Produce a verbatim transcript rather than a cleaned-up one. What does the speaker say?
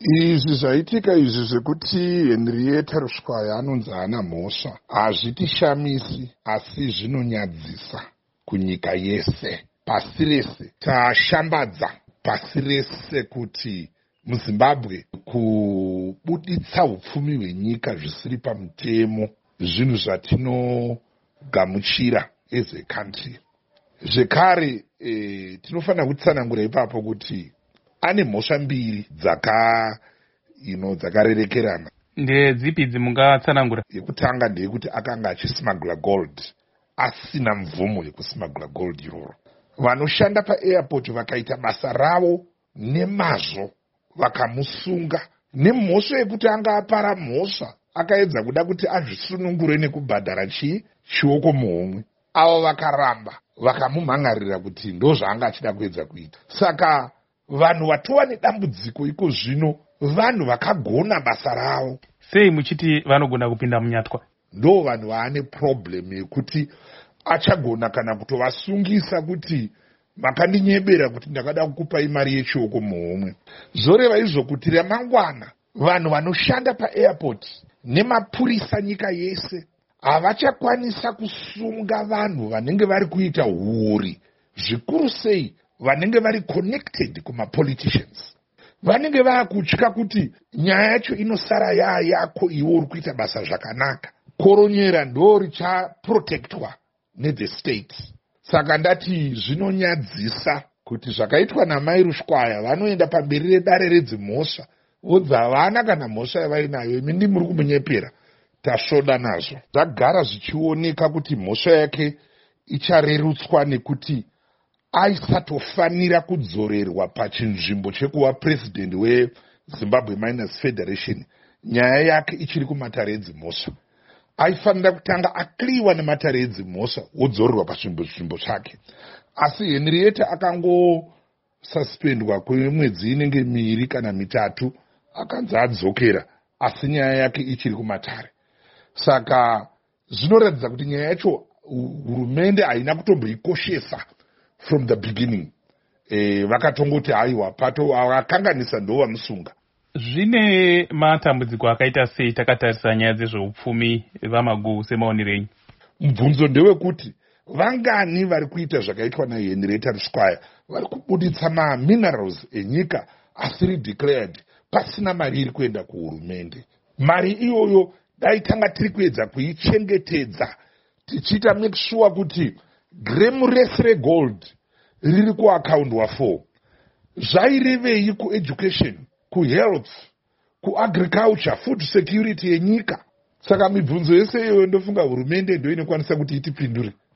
Izvi zvaitika izvi zvekuti Henrietta Ruswaya anonzi hana mhosva hazvitishamisi, asi zvinonyadzisa kunyika yese, pasi rese. Tashambadza pasi rese kuti muZimbabwe kubuditsa upfumi hwenyika zvisiri pamutemo zvinhu zvatinogamuchira as a country. Zvekare e, tinofanira kutsanangura ipapo kuti ane mhosva mbiri dzaka you know, dzakarerekerana. Ndedzipi dzimungatsanangura? Yekutanga ndeyekuti akanga achismuggle gold asina mvumo yekusmuggle gold iroro. Vanoshanda paairport vakaita basa ravo nemazvo vakamusunga nemhosva yekuti anga apara mhosva akaedza kuda kuti azvisunungure nekubhadhara chii chioko muhomwe. Avo vakaramba vakamumhangarira kuti ndo zvaanga achida kuedza kuita. Saka vanhu vatova nedambudziko iko zvino vanhu vakagona basa ravo. Sei muchiti vanogona kupinda munyatwa? Ndo vanhu vaane problem yekuti achagona kana kutovasungisa kuti makandinyebera kuti ndakada kukupai mari yechioko muhomwe. Zoreva izvo kuti ramangwana vanhu vanoshanda paairport nemapurisa nyika yese havachakwanisa kusunga vanhu vanenge vari kuita huori, zvikuru sei vanenge vari connected kumapoliticians. Vanenge vaakutya kuti nyaya yacho inosara yaa yako iwe uri kuita basa zvakanaka. Koronyera ndo richaprotectwa nethe state. Saka ndati zvinonyadzisa kuti zvakaitwa namai Ruswaya vanoenda pamberi redare redzimhosva vodza havana kana mhosva yavainayo, imi ndimi muri kumunyepera, tasvoda nazvo. Zvagara zvichioneka kuti mhosva yake icharerutswa nekuti aisatofanira kudzorerwa pachinzvimbo chekuva president weZimbabwe Miners Federation. Nyaya yake ichiri kumatare edzimhosva. Aifanira kutanga akliwa nematare edzimhosva wodzorerwa pachinzvimbo chake. Asi Henrietta akangosuspendwa kwemwedzi inenge miri kana mitatu akanzi adzokera, asi nyaya yake ichiri kumatare. Saka zvinoratidza kuti nyaya yacho hurumende haina kutomboikoshesa from the beginning. E, vakatongoti haiwa pato vakanganisa ndo vamusunga. Zvine matambudziko akaita sei takatarisa nyaya dzezveupfumi vamagu semaonerenyu? Mubvunzo ndewekuti vangani vari kuita zvakaitwa naHenrietta Ruswaya vari kubuditsa maminerals enyika asiri declared pasina mari iri kuenda kuhurumende. Mari iyoyo dai tanga tiri kuedza kuichengetedza tichiita make sure kuti gremu rese regold riri kuakaundwa for. Zvairevei kueducation, kuhealth, kuagriculture, food security yenyika? Saka mibvunzo yese iyoyo ndofunga hurumende ndo inokwanisa kuti itipindure.